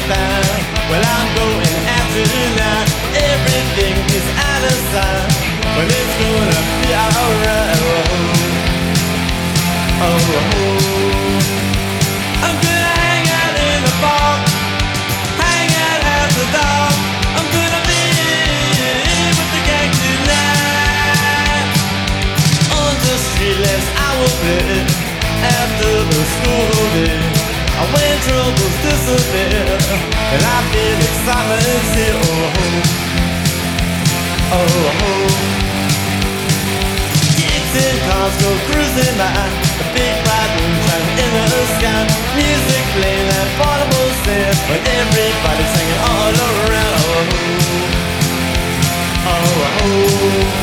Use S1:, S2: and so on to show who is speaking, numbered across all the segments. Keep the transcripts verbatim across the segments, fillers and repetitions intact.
S1: time. Well, I'm going out tonight. Everything is out of sight. Well, it's gonna be alright. Oh, oh, oh. I'm gonna hang out in the park, hang out after dark. I'm gonna be with the gang tonight. On the street, less I will play after the school day. When troubles disappear and I feel excitement here. Oh, oh, oh. Dixie cars go cruising by, the big bright moon shining in the sky. Music playing that portable set, but everybody's singing all around. Oh, oh, oh.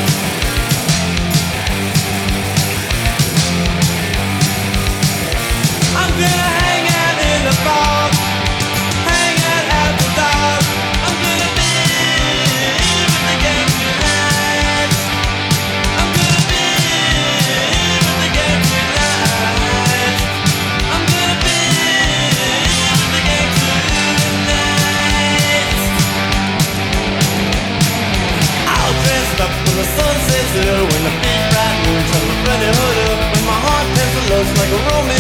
S1: I'm gonna hang out in the park, hang out at the dark. I'm gonna be with the gang tonight. I'm gonna be with the gang tonight. I'm gonna be with the gang tonight. All dressed up when the sun sets low, when the big bright moon turns the bloody hood up, when my heart pencil looks like a romance.